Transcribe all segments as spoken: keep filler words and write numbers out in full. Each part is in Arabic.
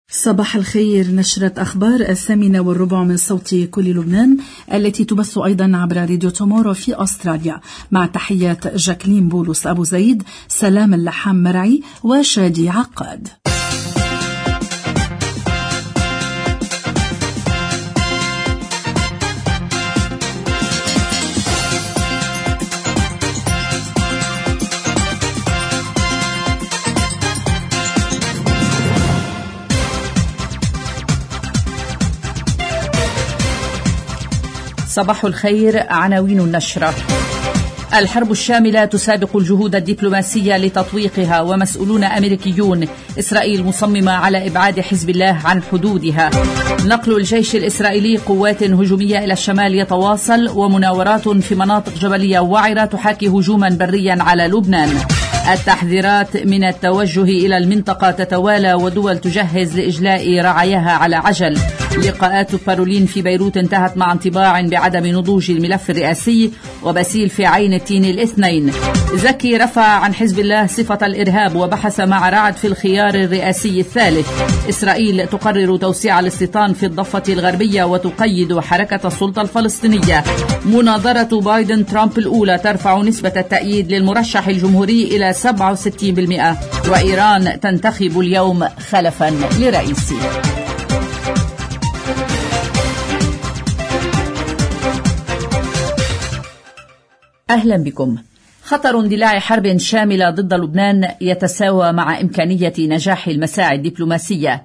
صباح الخير. نشرة أخبار الثامنة والربع من صوت كل لبنان التي تبث أيضا عبر راديو تومورو في أستراليا، مع تحيات جاكلين بولس أبو زيد، سلام اللحام مرعي وشادي عقاد. صباح الخير. عناوين النشرة: الحرب الشاملة تسابق الجهود الدبلوماسية لتطويقها، ومسؤولون أمريكيون إسرائيل مصممة على إبعاد حزب الله عن حدودها. نقل الجيش الإسرائيلي قوات هجومية إلى الشمال يتواصل، ومناورات في مناطق جبلية وعرة تحاكي هجوما بريا على لبنان. التحذيرات من التوجه إلى المنطقة تتوالى، ودول تجهز لإجلاء رعاياها على عجل. لقاءات بارولين في بيروت انتهت مع انطباع بعدم نضوج الملف الرئاسي، وبسيل في عين التين الاثنين. زكي رفع عن حزب الله صفة الإرهاب، وبحث مع رعد في الخيار الرئاسي الثالث. إسرائيل تقرر توسيع الاستيطان في الضفة الغربية وتقيد حركة السلطة الفلسطينية. مناظرة بايدن ترامب الأولى ترفع نسبة التأييد للمرشح الجمهوري إلى سبعة وستين بالمئة، وإيران تنتخب اليوم خلفا لرئيسه. أهلا بكم. خطر اندلاع حرب شاملة ضد لبنان يتساوى مع إمكانية نجاح المساعي الدبلوماسية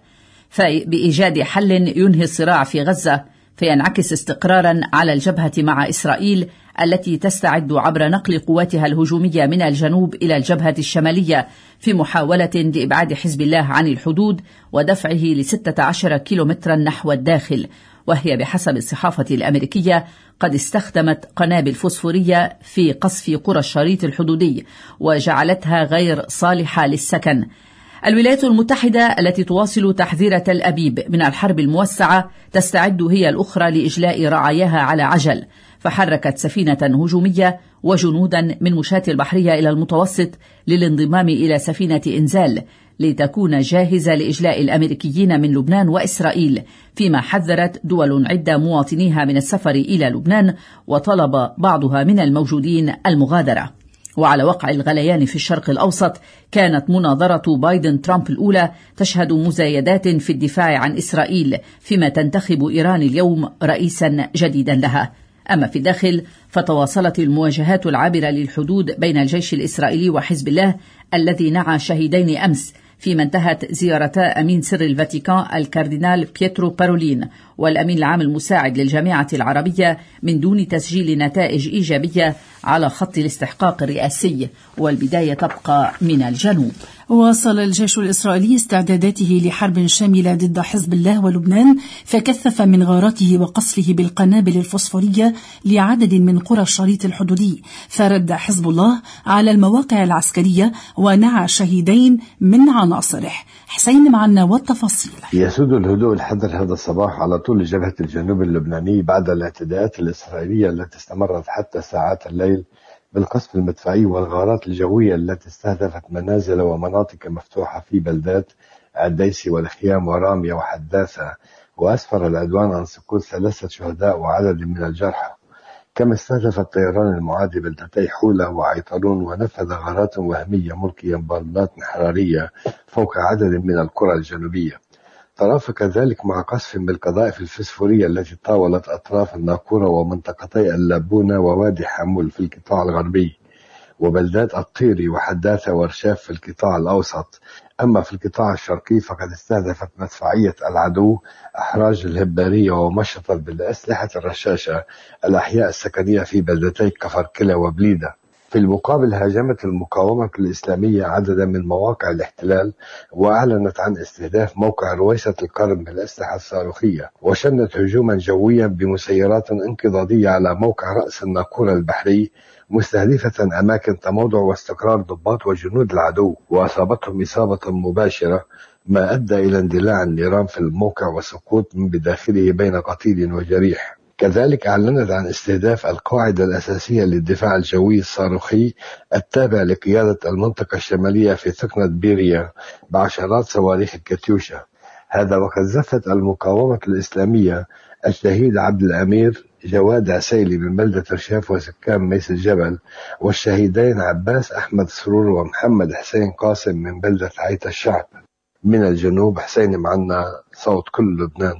بإيجاد حل ينهي الصراع في غزة، فينعكس استقرارا على الجبهة مع إسرائيل التي تستعد عبر نقل قواتها الهجومية من الجنوب إلى الجبهة الشمالية في محاولة لإبعاد حزب الله عن الحدود ودفعه لستة عشر كيلومترا نحو الداخل، وهي بحسب الصحافة الأمريكية قد استخدمت قنابل فوسفورية في قصف قرى الشريط الحدودي وجعلتها غير صالحة للسكن. الولايات المتحدة التي تواصل تحذير تل أبيب من الحرب الموسعة تستعد هي الأخرى لإجلاء رعاياها على عجل، فحركت سفينة هجومية وجنودا من مشاة البحرية إلى المتوسط للانضمام إلى سفينة إنزال لتكون جاهزة لإجلاء الأمريكيين من لبنان وإسرائيل، فيما حذرت دول عدة مواطنيها من السفر إلى لبنان، وطلب بعضها من الموجودين المغادرة. وعلى وقع الغليان في الشرق الأوسط، كانت مناظرة بايدن ترامب الأولى تشهد مزايدات في الدفاع عن إسرائيل، فيما تنتخب إيران اليوم رئيسا جديدا لها. أما في الداخل فتواصلت المواجهات العابرة للحدود بين الجيش الإسرائيلي وحزب الله الذي نعى شهيدين أمس، فيما انتهت زيارتا أمين سر الفاتيكان الكاردينال بيترو بارولين والأمين العام المساعد للجامعة العربية من دون تسجيل نتائج إيجابية على خط الاستحقاق الرئاسي، والبداية تبقى من الجنوب. واصل الجيش الإسرائيلي استعداداته لحرب شاملة ضد حزب الله ولبنان، فكثف من غارته وقصفه بالقنابل الفوسفورية لعدد من قرى الشريط الحدودي، فرد حزب الله على المواقع العسكرية ونعى شهيدين من عناصره. حسين معنا والتفاصيل. يسود الهدوء الحذر هذا الصباح على طول جبهة الجنوب اللبناني بعد الاعتداءات الإسرائيلية التي استمرت حتى ساعات الليل بالقصف المدفعي والغارات الجوية التي استهدفت منازل ومناطق مفتوحة في بلدات الديسي والخيام ورامية وحداثة، وأسفر العدوان عن سقوط ثلاثة شهداء وعدد من الجرحى. كما استهدف الطيران المعادي بلدتي حولة وعيطرون، ونفذ غارات وهمية ملقيا بمبات حرارية فوق عدد من القرى الجنوبية. ترافق ذلك مع قصف بالقذائف الفسفورية التي طاولت أطراف الناقورة ومنطقتي اللابونة ووادي حمول في القطاع الغربي، وبلدات الطيري وحداثة ورشاف في القطاع الأوسط. أما في القطاع الشرقي فقد استهدفت مدفعية العدو أحراج الهبارية ومشطت بالأسلحة الرشاشة الأحياء السكنية في بلدتي كفركلة وبليدة. في المقابل هاجمت المقاومة الإسلامية عددا من مواقع الاحتلال، وأعلنت عن استهداف موقع رويسة القرن بالأسلحة الصاروخية، وشنت هجوما جويا بمسيرات انقضاضية على موقع رأس الناقورة البحري، مستهدفة أماكن تموضع واستقرار ضباط وجنود العدو، وأصابتهم إصابة مباشرة، ما أدى إلى اندلاع النيران في الموقع وسقوط من بداخله بين قتيل وجريح. كذلك أعلنت عن استهداف القاعدة الأساسية للدفاع الجوي الصاروخي التابع لقيادة المنطقة الشمالية في ثقنة بيريا بعشرات صواريخ الكاتيوشا. هذا وقد زفت المقاومة الإسلامية الشهيد عبد الأمير جواد عسيلي من بلدة رشاف وسكان ميس الجبل، والشهيدين عباس أحمد سرور ومحمد حسين قاسم من بلدة عيت الشعب من الجنوب. حسين معنا صوت كل لبنان.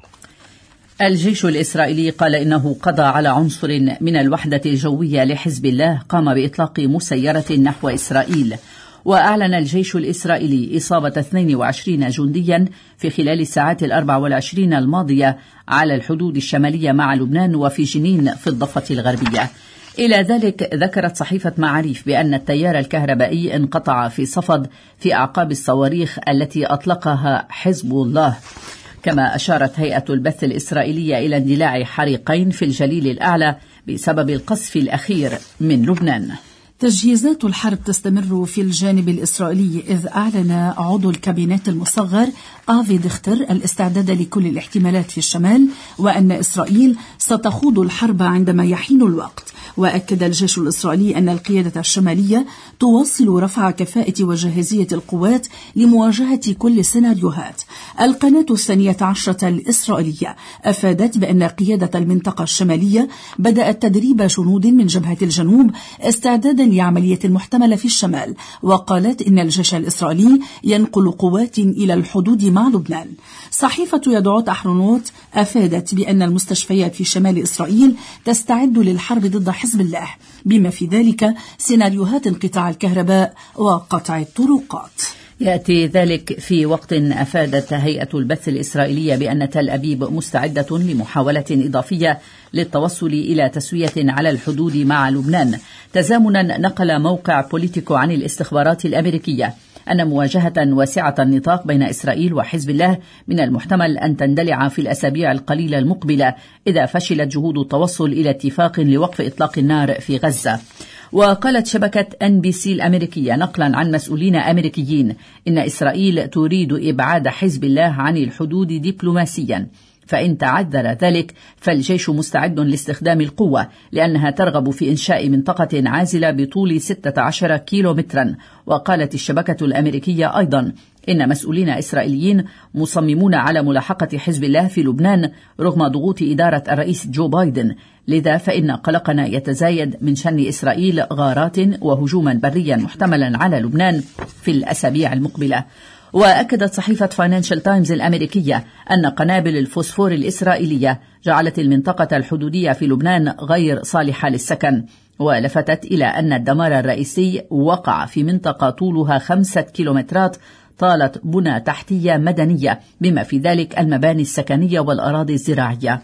الجيش الإسرائيلي قال إنه قضى على عنصر من الوحدة الجوية لحزب الله قام بإطلاق مسيرة نحو إسرائيل. وأعلن الجيش الإسرائيلي إصابة اثنين وعشرين جنديا في خلال الساعات الأربع والعشرين الماضية على الحدود الشمالية مع لبنان وفي جنين في الضفة الغربية. إلى ذلك ذكرت صحيفة معاريف بأن التيار الكهربائي انقطع في صفد في أعقاب الصواريخ التي أطلقها حزب الله. كما أشارت هيئة البث الإسرائيلية إلى اندلاع حريقين في الجليل الأعلى بسبب القصف الأخير من لبنان. تجهيزات الحرب تستمر في الجانب الإسرائيلي، إذ أعلن عضو الكابينت المصغر آفي ديختر الاستعداد لكل الاحتمالات في الشمال، وأن إسرائيل ستخوض الحرب عندما يحين الوقت. وأكد الجيش الإسرائيلي أن القيادة الشمالية تواصل رفع كفاءة وجاهزية القوات لمواجهة كل السيناريوهات. القناة الثانية عشرة الإسرائيلية أفادت بأن قيادة المنطقة الشمالية بدأت تدريب جنود من جبهة الجنوب استعدادا لعملية محتملة في الشمال، وقالت إن الجيش الإسرائيلي ينقل قوات إلى الحدود مع لبنان. صحيفة يدعوت أحرونوت أفادت بأن المستشفيات في شمال إسرائيل تستعد للحرب ضد حزب الله، بما في ذلك سيناريوهات انقطاع الكهرباء وقطع الطرقات. يأتي ذلك في وقت أفادت هيئة البث الإسرائيلية بأن تل أبيب مستعدة لمحاولة إضافية للتوصل إلى تسوية على الحدود مع لبنان. تزامنا نقل موقع بوليتيكو عن الاستخبارات الأمريكية أن مواجهة واسعة النطاق بين إسرائيل وحزب الله من المحتمل أن تندلع في الأسابيع القليلة المقبلة إذا فشلت جهود التوصل إلى اتفاق لوقف إطلاق النار في غزة. وقالت شبكة إن بي سي الأمريكية نقلا عن مسؤولين أمريكيين إن إسرائيل تريد إبعاد حزب الله عن الحدود دبلوماسيا، فإن تعذر ذلك فالجيش مستعد لاستخدام القوة لأنها ترغب في إنشاء منطقة عازلة بطول ستة عشر كيلومترا. وقالت الشبكة الأمريكية أيضا إن مسؤولين إسرائيليين مصممون على ملاحقة حزب الله في لبنان رغم ضغوط إدارة الرئيس جو بايدن، لذا فإن قلقنا يتزايد من شن إسرائيل غارات وهجوما بريا محتملا على لبنان في الأسابيع المقبلة. وأكدت صحيفة فاينانشال تايمز الأمريكية أن قنابل الفوسفور الإسرائيلية جعلت المنطقة الحدودية في لبنان غير صالحة للسكن، ولفتت إلى أن الدمار الرئيسي وقع في منطقة طولها خمسة كيلومترات طالت بنى تحتية مدنية بما في ذلك المباني السكنية والأراضي الزراعية.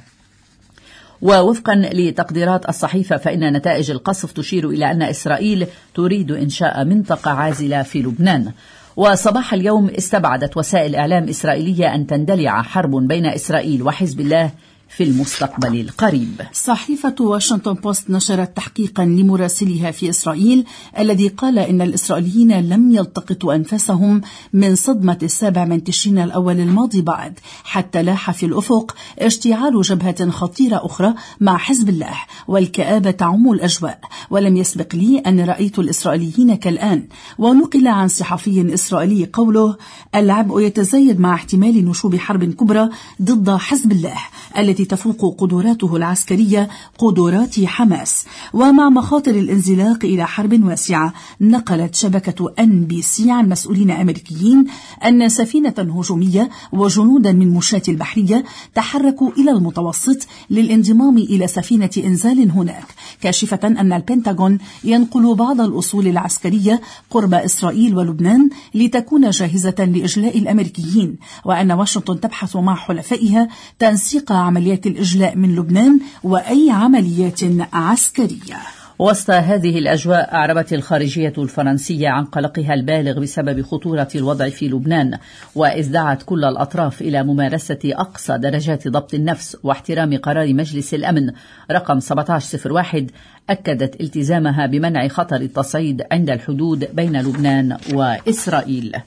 ووفقا لتقديرات الصحيفة فإن نتائج القصف تشير إلى أن إسرائيل تريد إنشاء منطقة عازلة في لبنان. وصباح اليوم استبعدت وسائل إعلام إسرائيلية أن تندلع حرب بين إسرائيل وحزب الله في المستقبل القريب. صحيفة واشنطن بوست نشرت تحقيقا لمراسلها في إسرائيل الذي قال إن الإسرائيليين لم يلتقطوا أنفاسهم من صدمة السابع من تشرين الأول الماضي بعد، حتى لاح في الأفق اشتعال جبهة خطيرة أخرى مع حزب الله، والكآبة تعم الأجواء. ولم يسبق لي أن رأيت الإسرائيليين كالآن. ونقل عن صحفي إسرائيلي قوله: العبء يتزايد مع احتمال نشوب حرب كبرى ضد حزب الله التي تفوق قدراته العسكرية قدرات حماس، ومع مخاطر الانزلاق إلى حرب واسعة. نقلت شبكة إن بي سي عن مسؤولين أمريكيين أن سفينة هجومية وجنودا من مشاة البحرية تحركوا إلى المتوسط للانضمام إلى سفينة إنزال هناك، كاشفة أن البنتاغون ينقل بعض الأصول العسكرية قرب إسرائيل ولبنان لتكون جاهزة لإجلاء الأمريكيين، وأن واشنطن تبحث مع حلفائها تنسيق عمليات الإجلاء من لبنان وأي عمليات عسكرية. وسط هذه الأجواء أعربت الخارجية الفرنسية عن قلقها البالغ بسبب خطورة الوضع في لبنان، وإذ دعت كل الأطراف إلى ممارسة أقصى درجات ضبط النفس واحترام قرار مجلس الأمن رقم سبعة عشر صفر واحد، أكدت التزامها بمنع خطر التصعيد عند الحدود بين لبنان وإسرائيل.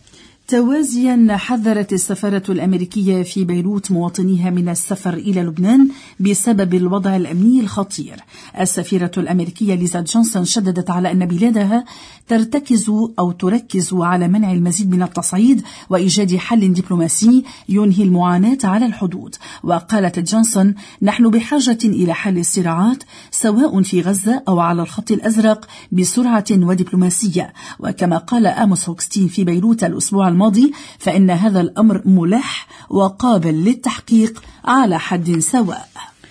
توازيا حذرت السفارة الأمريكية في بيروت مواطنيها من السفر إلى لبنان بسبب الوضع الأمني الخطير. السفيرة الأمريكية ليزا جونسون شددت على أن بلادها ترتكز أو تركز على منع المزيد من التصعيد وإيجاد حل دبلوماسي ينهي المعاناة على الحدود. وقالت جونسون: نحن بحاجة إلى حل الصراعات سواء في غزة أو على الخط الأزرق بسرعة ودبلوماسية. وكما قال آموس هوكستين في بيروت الأسبوع الماضي فإن هذا الأمر ملح وقابل للتحقيق على حد سواء.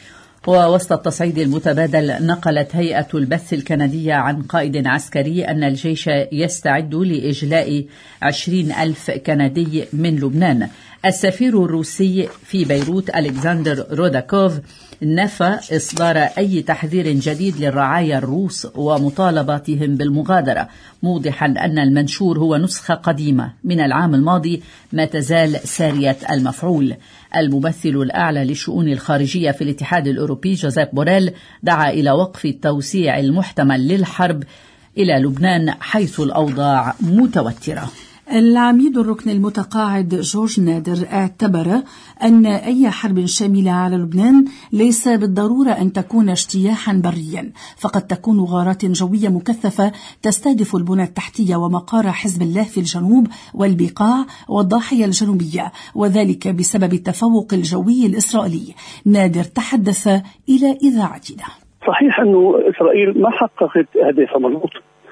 ووسط التصعيد المتبادل، نقلت هيئة البث الكندية عن قائد عسكري أن الجيش يستعد لإجلاء عشرين ألف كندي من لبنان. السفير الروسي في بيروت ألكسندر روداكوف نفى إصدار أي تحذير جديد للرعايا الروس ومطالباتهم بالمغادرة، موضحا أن المنشور هو نسخة قديمة من العام الماضي ما تزال سارية المفعول. الممثل الأعلى للشؤون الخارجية في الاتحاد الأوروبي جوزيف بوريل دعا إلى وقف التوسيع المحتمل للحرب إلى لبنان حيث الأوضاع متوترة. العميد الركن المتقاعد جورج نادر اعتبر أن أي حرب شاملة على لبنان ليس بالضرورة أن تكون اجتياحا بريا، فقد تكون غارات جوية مكثفة تستهدف البنى التحتية ومقار حزب الله في الجنوب والبقاع والضاحية الجنوبية، وذلك بسبب التفوق الجوي الإسرائيلي. نادر تحدث إلى إذاعتنا: صحيح أنه إسرائيل ما حققت أهدافها مضبوط،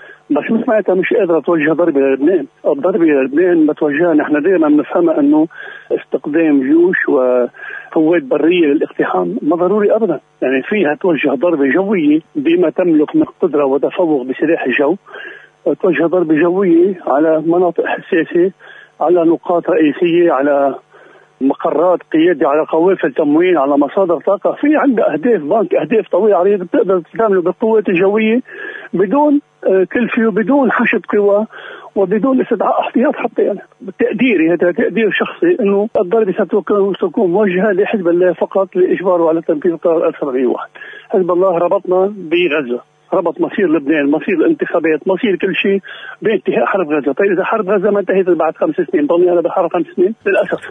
بس مش معناتها مش قادرة توجه ضربة للبنان. الضربة للبنان متوجهة، نحن دائما بنفهمها أنه استقدام جيوش وقوات برية للاقتحام ما ضروري أبدا، يعني فيها توجه ضربة جوية بما تملك من قدرة وتفوق بسلاح الجو، توجه ضربة جوية على مناطق حساسة، على نقاط رئيسية، على مقرات قيادة، على قوافل تموين، على مصادر طاقة. في عندها أهداف بنك أهداف طويلة عريضة بتقدر تعمله بالقوات الجوية بدون كلفة وبدون حشد قوى وبدون استدعاء احتياط. حتى يعني تقديري، هذا تقدير شخصي، انه الضربة ستكون موجهة لحزب الله فقط لإجباره على تنفيذ قرار ألف وسبعمائة وواحد. حزب الله ربطنا بغزة، ربط مصير لبنان، مصير الانتخابات، مصير كل شيء بانتهاء حرب غزة. طيب إذا حرب غزة ما انتهت بعد خمس سنين، ضلني أنا بحرب خمس سنين للأسف.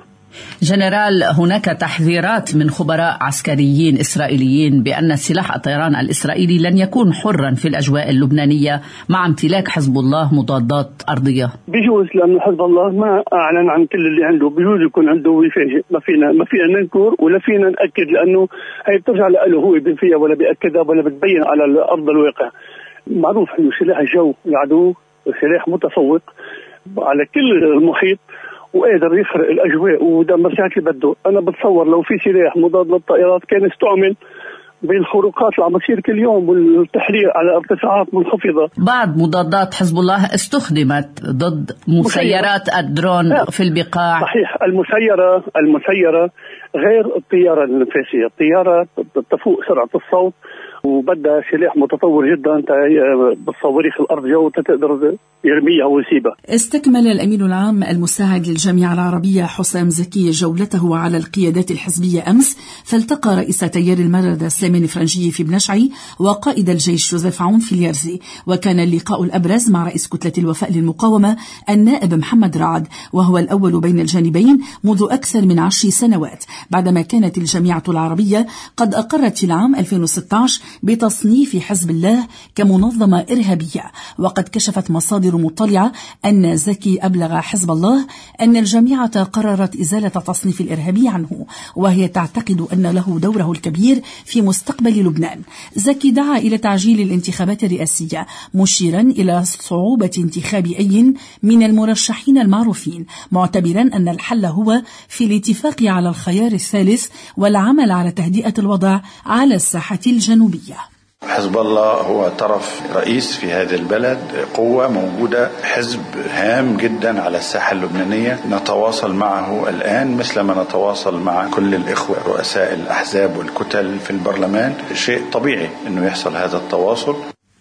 جنرال، هناك تحذيرات من خبراء عسكريين إسرائيليين بأن سلاح الطيران الإسرائيلي لن يكون حرا في الأجواء اللبنانية مع امتلاك حزب الله مضادات أرضية. بيجوز، لأن حزب الله ما أعلن عن كل اللي عنده، بيجوز يكون عنده ويفاجئ. ما فينا ما فينا ننكر ولا فينا نأكد، لأنه هي بترجع له هو فيها ولا بيأكدها ولا بتبين على أرض الواقع. معروف إنه سلاح الجو العدو سلاح متفوق على كل المحيط وقادر يخرق الأجواء ودمر ساعة اللي بده. أنا بتصور لو في سلاح مضاد للطائرات كان استعمل بالخروقات اللي عم بتصير كل يوم والتحرير على ارتفاعات منخفضة. بعض مضادات حزب الله استخدمت ضد مسيرات الدرون في البقاع. صحيح، المسيرة المسيرة غير الطيارة النفاثية. الطيارة تفوق سرعة الصوت وبدها سلاح متطور جدا، انت بتصوريخ الارض جو تقدر يرميها ويسيبها. استكمل الامين العام المساعد للجامعه العربيه حسام زكي جولته على القيادات الحزبيه امس، فالتقى رئيس تيار المردة سليمان فرنجي في بنشعي وقائد الجيش جوزيف عون في اليرزي. وكان اللقاء الابرز مع رئيس كتله الوفاء للمقاومه النائب محمد رعد، وهو الاول بين الجانبين منذ اكثر من عشر سنوات، بعدما كانت الجامعه العربيه قد اقرت في العام ألفين وستة عشر بتصنيف حزب الله كمنظمة إرهابية. وقد كشفت مصادر مطلعة أن زكي أبلغ حزب الله أن الجامعة قررت إزالة تصنيف الإرهابي عنه، وهي تعتقد أن له دوره الكبير في مستقبل لبنان. زكي دعا إلى تعجيل الانتخابات الرئاسية، مشيرا إلى صعوبة انتخاب أي من المرشحين المعروفين، معتبرا أن الحل هو في الاتفاق على الخيار الثالث والعمل على تهدئة الوضع على الساحة الجنوبية. حزب الله هو طرف رئيس في هذه البلد، قوة موجودة، حزب هام جدا على الساحة اللبنانية. نتواصل معه الآن مثل ما نتواصل مع كل الإخوة رؤساء الأحزاب والكتل في البرلمان. شيء طبيعي أنه يحصل هذا التواصل.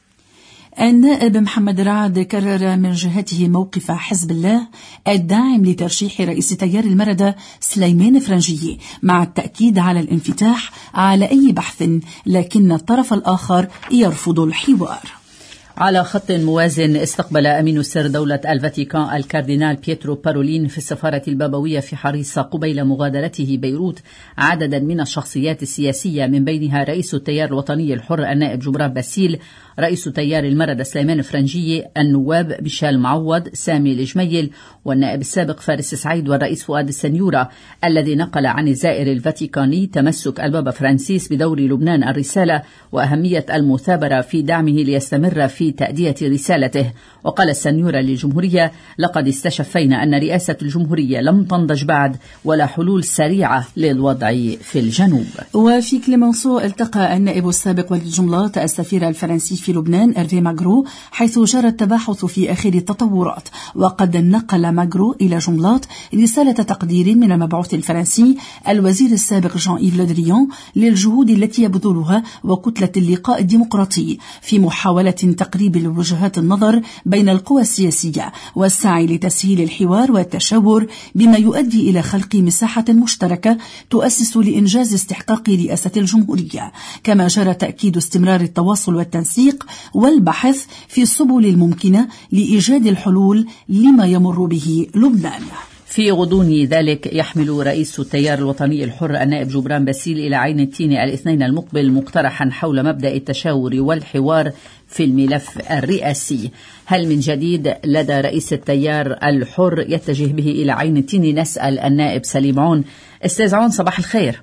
النائب محمد رعد كرر من جهته موقف حزب الله الداعم لترشيح رئيس تيار المردة سليمان فرنجي، مع التأكيد على الانفتاح على أي بحث، لكن الطرف الآخر يرفض الحوار. على خط موازن استقبل أمين السر دولة الفاتيكان الكاردينال بيترو بارولين في السفارة البابوية في حريصة قبيل مغادرته بيروت عددا من الشخصيات السياسية، من بينها رئيس التيار الوطني الحر النائب جبران باسيل، رئيس تيار المردة سليمان فرنجي، النواب بشال معوض، سامي الجميل، والنائب السابق فارس سعيد، والرئيس فؤاد السنيورة، الذي نقل عن الزائر الفاتيكاني تمسك البابا فرانسيس بدور لبنان الرسالة وأهمية المثابرة في دعمه ليستمر في تأدية رسالته. وقال السنيورة للجمهورية: لقد استشفينا أن رئاسة الجمهورية لم تنضج بعد ولا حلول سريعة للوضع في الجنوب. وفي كليمنسو التقى النائب السابق ولي جملات السفير الفرنسي في لبنان إرفي ماغرو، حيث جرى التباحث في آخر التطورات. وقد نقل ماغرو إلى جملات رسالة تقدير من المبعوث الفرنسي الوزير السابق جان إيف لودريان للجهود التي يبذلها وكتلة اللقاء الديمقراطي في محاولة تقريب وجهات النظر بين القوى السياسية والسعي لتسهيل الحوار والتشاور بما يؤدي إلى خلق مساحة مشتركة تؤسس لإنجاز استحقاق رئاسة الجمهورية. كما جرى تأكيد استمرار التواصل والتنسيق والبحث في السبل الممكنة لإيجاد الحلول لما يمر به لبنان. في غضون ذلك يحمل رئيس التيار الوطني الحر النائب جبران باسيل إلى عين التين الاثنين المقبل مقترحا حول مبدأ التشاور والحوار في الملف الرئاسي. هل من جديد لدى رئيس التيار الحر يتجه به إلى عين التين؟ نسأل النائب سليم عون. أستاذ عون، صباح الخير.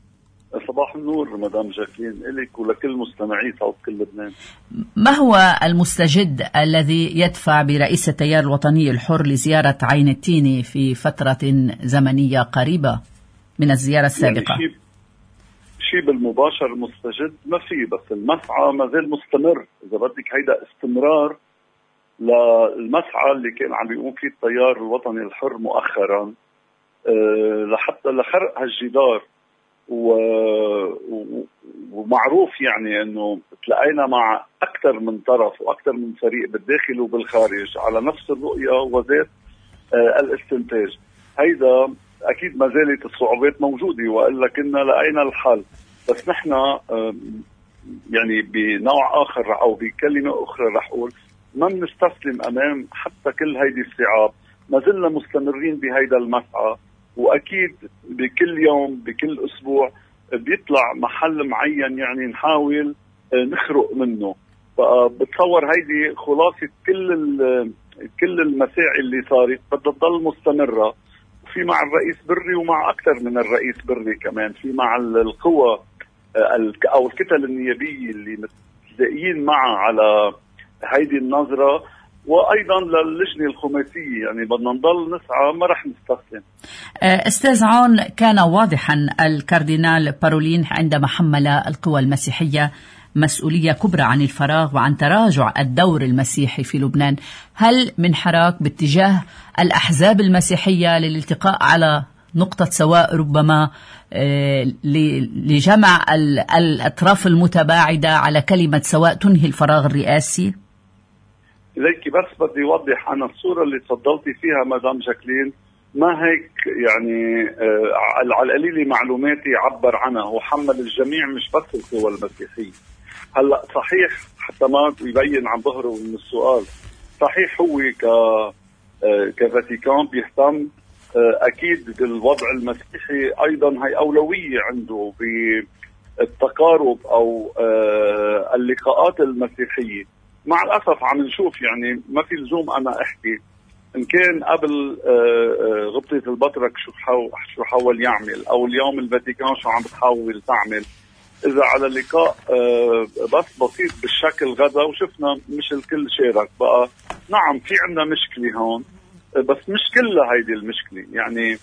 صباح النور مدام جاكلين، إليك ولكل مستمعي صوت كل لبنان. ما هو المستجد الذي يدفع برئيس التيار الوطني الحر لزيارة عين التين في فترة زمنية قريبة من الزيارة السابقة؟ يعني شيء شيء بالمباشر مستجد ما في، بس المسعى ما زال مستمر. إذا بدك هيدا استمرار للمسعى اللي كان عم بيقوم فيه التيار الوطني الحر مؤخرا أه لحتى لخرق هالجدار. ومعروف يعني انه تلاقينا مع اكثر من طرف واكثر من فريق بالداخل وبالخارج على نفس الرؤيه وذات آه الاستنتاج. هيدا اكيد ما زالت الصعوبات موجوده، والا كنا لقينا الحل. بس نحن آه يعني بنوع اخر او بكلمه اخرى رح اقول ما بنستسلم امام حتى كل هيدي الصعاب. ما زلنا مستمرين بهيدا المسعى، واكيد بكل يوم بكل اسبوع بيطلع محل معين يعني نحاول نخرق منه. فبتصور هيدي خلاصه كل كل المساعي اللي صارت بدها تضل مستمره، في مع الرئيس بري ومع اكثر من الرئيس بري كمان، في مع القوى او الكتل النيابيه اللي متلاقيين معها على هيدي النظره، وأيضا للجنة الخماسية. يعني بدنا نضل نسعى، ما رح نستسلم. أستاذ عون، كان واضحا الكاردينال بارولين عندما حمل القوى المسيحية مسؤولية كبرى عن الفراغ وعن تراجع الدور المسيحي في لبنان. هل من حراك باتجاه الأحزاب المسيحية للالتقاء على نقطة سواء ربما لجمع الأطراف المتباعدة على كلمة سواء تنهي الفراغ الرئاسي؟ ليكي بس بدي أوضح أنا الصورة اللي تفضلتي فيها مدام جاكلين ما هيك يعني آه على القليل معلوماتي عبر عنها. هو حمل الجميع مش بس القوى المسيحية. هلا صحيح حتى ما يبين عن ظهره من السؤال، صحيح هو ك آه كفاتيكان بيهتم آه أكيد بالوضع المسيحي، أيضا هي أولوية عنده بالتقارب أو آه اللقاءات المسيحية. مع الأسف عم نشوف يعني ما في لزوم أنا أحكي إن كان قبل غبطة البطرك شو شو حاول يعمل، أو اليوم الفاتيكان شو عم بتحاول تعمل. إذا على اللقاء بس بسيط بالشكل غدا وشفنا مش الكل شارك، بقى نعم في عنا مشكلة هون، بس مش كلها هيدي المشكلة. يعني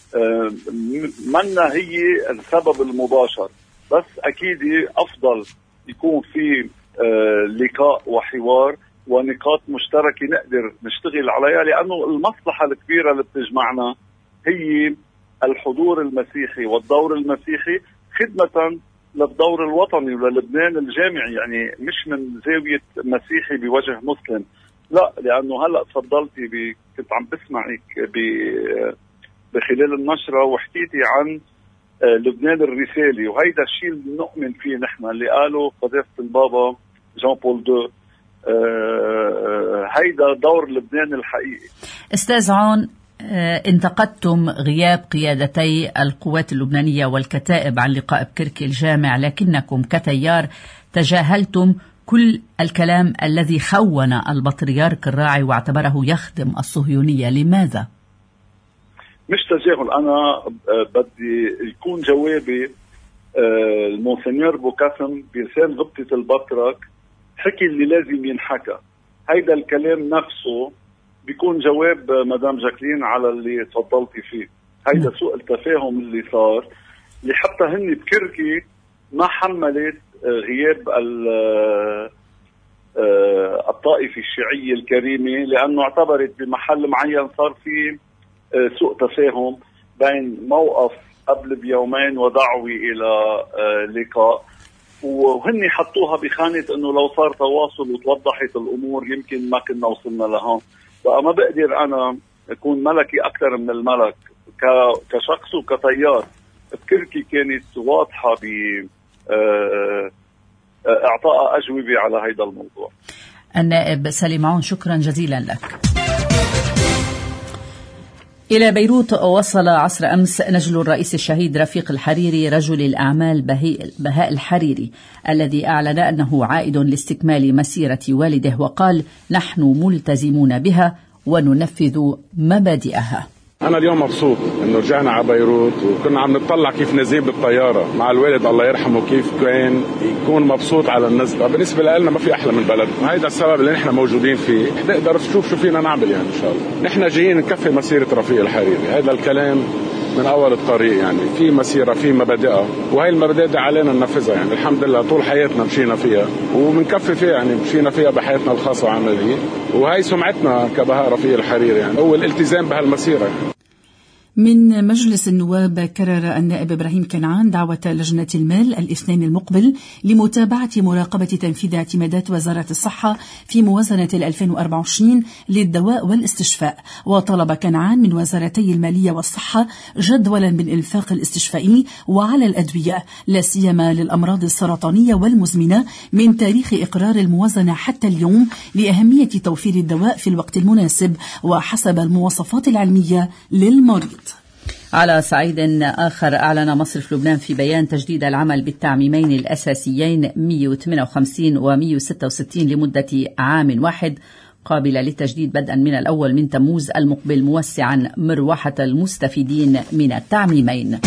منا هي السبب المباشر، بس أكيد أفضل يكون في آه لقاء وحوار ونقاط مشتركة نقدر نشتغل عليها، لأنه المصلحة الكبيرة اللي بتجمعنا هي الحضور المسيحي والدور المسيحي خدمة للدور الوطني وللبنان الجامعي. يعني مش من زاوية مسيحي بوجه مسلم، لا، لأنه هلأ تفضلتي بي كنت عم بسمعك بخلال النشرة وحكيتي عن لبنان الرسالي، وهيدا الشيء اللي نؤمن فيه نحن اللي قاله قداسة البابا جان بول دو هيدا دور لبنان الحقيقي. أستاذ عون، انتقدتم غياب قيادتي القوات اللبنانية والكتائب عن لقاء بكركي الجامع، لكنكم كتيار تجاهلتم كل الكلام الذي خون البطريرك الراعي واعتبره يخدم الصهيونية. لماذا؟ مش تجاهل، أنا بدي يكون جوابي المونسنيور بوكاسم بلسان غبطة البطرك حكي اللي لازم ينحكى. هيدا الكلام نفسه بيكون جواب مدام جاكلين على اللي تفضلتي فيه. هيدا سوء التفاهم اللي صار، اللي حتى هن بكركي ما حملت غياب الطائفة الشيعية الكريمة، لأنه اعتبرت بمحل معين صار في سوء تفاهم بين موقف قبل بيومين ودعوة إلى لقاء، وهن حطوها بخانة أنه لو صار تواصل وتوضحت الأمور يمكن ما كنا وصلنا لها. بقى ما بقدر أنا أكون ملكي أكثر من الملك كشخص وكتيار. بكركي كانت واضحة ب إعطاء أجوبة على هذا الموضوع. النائب سليم عون، شكرا جزيلا لك. إلى بيروت وصل عصر أمس نجل الرئيس الشهيد رفيق الحريري رجل الأعمال بهاء الحريري، الذي أعلن أنه عائد لاستكمال مسيرة والده، وقال: نحن ملتزمون بها وننفذ مبادئها. أنا اليوم مبسوط إنه رجعنا على بيروت، وكنا عم نطلع كيف نزيد بالطيارة مع الوالد الله يرحمه، كيف كان يكون مبسوط على النزلة. بالنسبة لنا ما في أحلى من البلد، وهيدا السبب اللي نحن موجودين فيه. نقدر نشوف شو فينا نعمل يعني إن شاء الله. نحن جايين نكفي مسيرة رفيق الحريري، هذا الكلام من أول الطريق. يعني في مسيرة، في مبادئها، وهي المبادئ دي علينا ننفذها. يعني الحمد لله طول حياتنا مشينا فيها وبنكفي فيها، يعني مشينا فيها بحياتنا الخاصة وعملية، وهي سمعتنا كبهاء رفيق الحريري، يعني هو الالتزام بهالمسيرة. من مجلس النواب كرر النائب إبراهيم كنعان دعوة لجنة المال الاثنين المقبل لمتابعة مراقبة تنفيذ اعتمادات وزارة الصحة في موازنة ألفين وأربعة وعشرين للدواء والاستشفاء. وطلب كنعان من وزارتي المالية والصحة جدولا بالإنفاق الاستشفائي وعلى الأدوية، لا سيما للأمراض السرطانية والمزمنة، من تاريخ إقرار الموازنة حتى اليوم، لأهمية توفير الدواء في الوقت المناسب وحسب المواصفات العلمية للمريض. على صعيد آخر، أعلن مصرف لبنان في بيان تجديد العمل بالتعميمين الأساسيين مئة وثمانية وخمسين و مئة وستة وستين لمدة عام واحد، قابلة للتجديد بدءا من الأول من تموز المقبل، موسعا مروحة المستفيدين من التعميمين.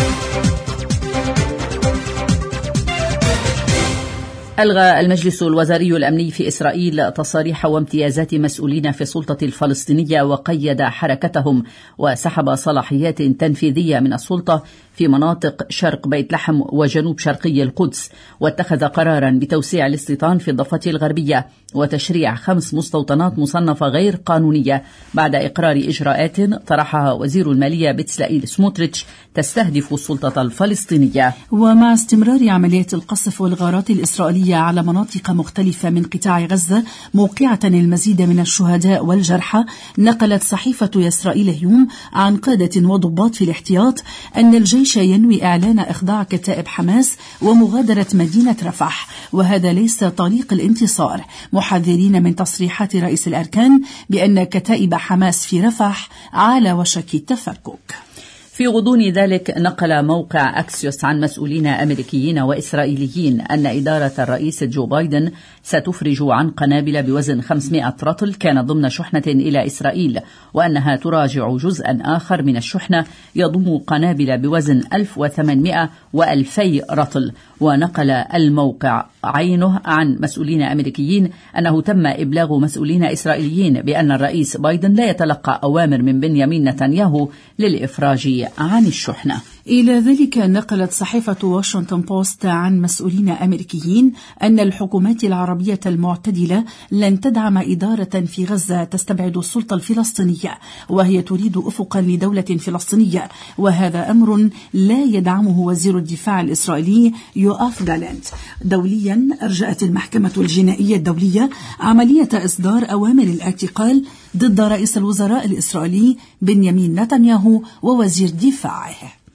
ألغى المجلس الوزاري الأمني في إسرائيل تصاريح وامتيازات مسؤولين في السلطة الفلسطينية، وقيد حركتهم وسحب صلاحيات تنفيذية من السلطة في مناطق شرق بيت لحم وجنوب شرقي القدس، واتخذ قرارا بتوسيع الاستيطان في الضفة الغربية وتشريع خمس مستوطنات مصنفة غير قانونية بعد إقرار إجراءات طرحها وزير المالية بتسلائيل سموتريتش تستهدف السلطة الفلسطينية. ومع استمرار عمليات القصف والغارات الإسرائيلية على مناطق مختلفة من قطاع غزة موقعة المزيد من الشهداء والجرحى، نقلت صحيفة إسرائيل اليوم عن قادة وضباط في الاحتياط أن الجيش ينوي إعلان إخضاع كتائب حماس ومغادرة مدينة رفح، وهذا ليس طريق الانتصار، محذرين من تصريحات رئيس الأركان بأن كتائب حماس في رفح على وشك التفكك. في غضون ذلك، نقل موقع أكسيوس عن مسؤولين أمريكيين وإسرائيليين أن إدارة الرئيس جو بايدن ستفرج عن قنابل بوزن خمسمائة رطل كانت ضمن شحنة إلى إسرائيل، وأنها تراجع جزءا آخر من الشحنة يضم قنابل بوزن ألف وثمانمائة وألفي رطل. ونقل الموقع عينه عن مسؤولين أمريكيين أنه تم إبلاغ مسؤولين إسرائيليين بأن الرئيس بايدن لا يتلقى أوامر من بنيامين نتنياهو للإفراج عن الشحنة. إلى ذلك، نقلت صحيفة واشنطن بوست عن مسؤولين أمريكيين أن الحكومات العربية المعتدلة لن تدعم إدارة في غزة تستبعد السلطة الفلسطينية، وهي تريد أفقا لدولة فلسطينية، وهذا أمر لا يدعمه وزير الدفاع الإسرائيلي يوآف جالانت. دوليا، أرجأت المحكمة الجنائية الدولية عملية إصدار أوامر الاعتقال ضد رئيس الوزراء الإسرائيلي بنيامين نتنياهو ووزير دفاعه.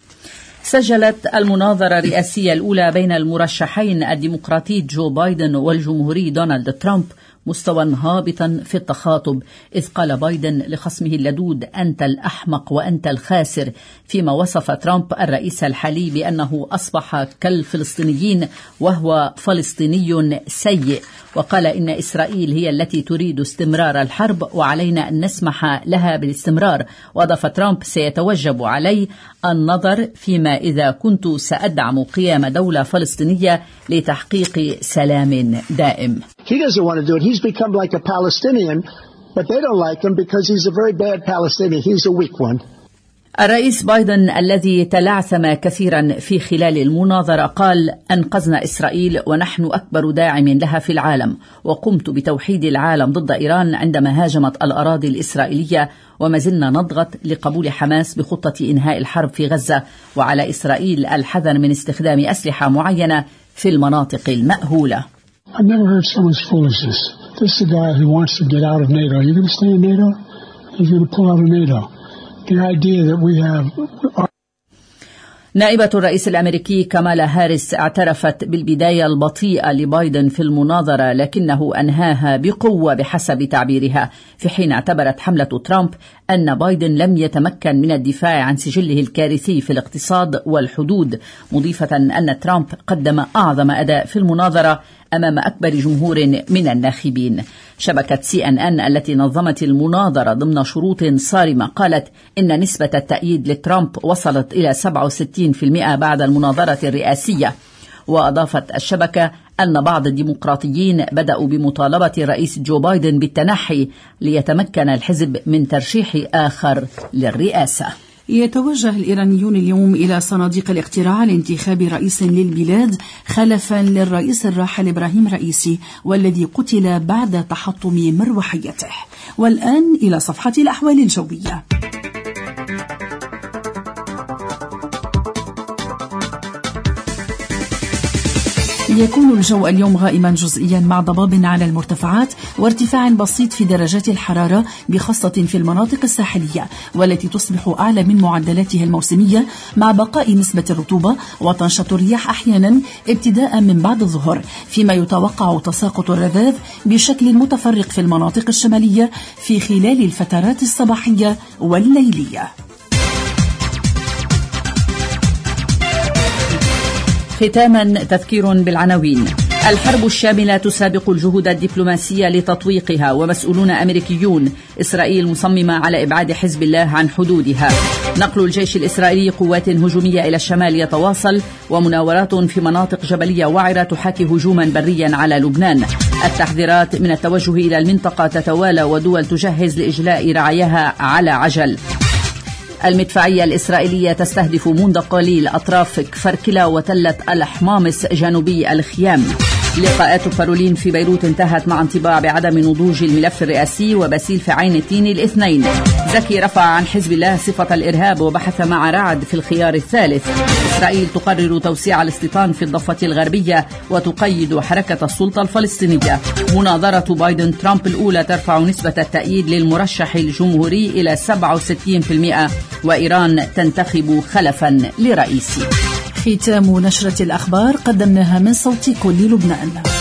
سجلت المناظرة الرئاسية الأولى بين المرشحين الديمقراطي جو بايدن والجمهوري دونالد ترامب مستوى هابطا في التخاطب، إذ قال بايدن لخصمه اللدود أنت الأحمق وأنت الخاسر، فيما وصف ترامب الرئيس الحالي بأنه أصبح كالفلسطينيين وهو فلسطيني سيء، وقال إن إسرائيل هي التي تريد استمرار الحرب وعلينا أن نسمح لها بالاستمرار. وأضاف ترامب سيتوجب علي النظر فيما إذا كنت سأدعم قيام دولة فلسطينية لتحقيق سلام دائم. He doesn't want to do it. He's become like a Palestinian, but they don't like him because he's a very bad Palestinian. He's a weak one. الرئيس بايدن الذي تلعثم كثيرا في خلال المناظرة قال أنقذنا إسرائيل ونحن أكبر داعم لها في العالم، وقمت بتوحيد العالم ضد إيران عندما هاجمت الأراضي الإسرائيلية، وما زلنا نضغط لقبول حماس بخطة إنهاء الحرب في غزة، وعلى إسرائيل الحذر من استخدام أسلحة معينة في المناطق المأهولة. I've never heard so much foolishness. This is a guy who wants to get out of NATO. Are you going to stay in NATO? He's going to pull out of NATO. The idea that we have... نائبة الرئيس الأمريكي كامالا هاريس اعترفت بالبداية البطيئة لبايدن في المناظرة، لكنه أنهاها بقوة بحسب تعبيرها، في حين اعتبرت حملة ترامب أن بايدن لم يتمكن من الدفاع عن سجله الكارثي في الاقتصاد والحدود، مضيفة أن ترامب قدم أعظم أداء في المناظرة أمام أكبر جمهور من الناخبين. شبكة سي أن أن التي نظمت المناظرة ضمن شروط صارمة قالت إن نسبة التأييد لترامب وصلت إلى سبعة وستين بالمئة بعد المناظرة الرئاسية. وأضافت الشبكة أن بعض الديمقراطيين بدأوا بمطالبة الرئيس جو بايدن بالتنحي ليتمكن الحزب من ترشيح آخر للرئاسة. يتوجه الإيرانيون اليوم إلى صناديق الاقتراع لانتخاب رئيس للبلاد خلفا للرئيس الراحل إبراهيم رئيسي، والذي قتل بعد تحطم مروحيته. والآن إلى صفحة الأحوال الجوية. يكون الجو اليوم غائما جزئيا مع ضباب على المرتفعات وارتفاع بسيط في درجات الحرارة، بخاصة في المناطق الساحلية والتي تصبح أعلى من معدلاتها الموسمية، مع بقاء نسبة الرطوبة، وتنشط الرياح أحيانا ابتداء من بعد الظهر، فيما يتوقع تساقط الرذاذ بشكل متفرق في المناطق الشمالية في خلال الفترات الصباحية والليلية. ختاما تذكير بالعناوين. الحرب الشاملة تسابق الجهود الدبلوماسية لتطويقها، ومسؤولون أمريكيون إسرائيل مصممة على إبعاد حزب الله عن حدودها. نقل الجيش الإسرائيلي قوات هجومية إلى الشمال يتواصل، ومناورات في مناطق جبلية وعرة تحاكي هجوما بريا على لبنان. التحذيرات من التوجه إلى المنطقة تتوالى، ودول تجهز لإجلاء رعاياها على عجل. المدفعية الإسرائيلية تستهدف منذ قليل أطراف كفر كلا وتلة الحمامس جنوبي الخيام. لقاءات بارولين في بيروت انتهت مع انطباع بعدم نضوج الملف الرئاسي، وباسيل في عين التين الاثنين. زكي رفع عن حزب الله صفة الإرهاب وبحث مع رعد في الخيار الثالث. إسرائيل تقرر توسيع الاستيطان في الضفة الغربية وتقيد حركة السلطة الفلسطينية. مناظرة بايدن ترامب الأولى ترفع نسبة التأييد للمرشح الجمهوري إلى سبعة وستين بالمئة، وإيران تنتخب خلفا لرئيسي. ختام نشرة الأخبار قدمناها من صوت كل لبنان.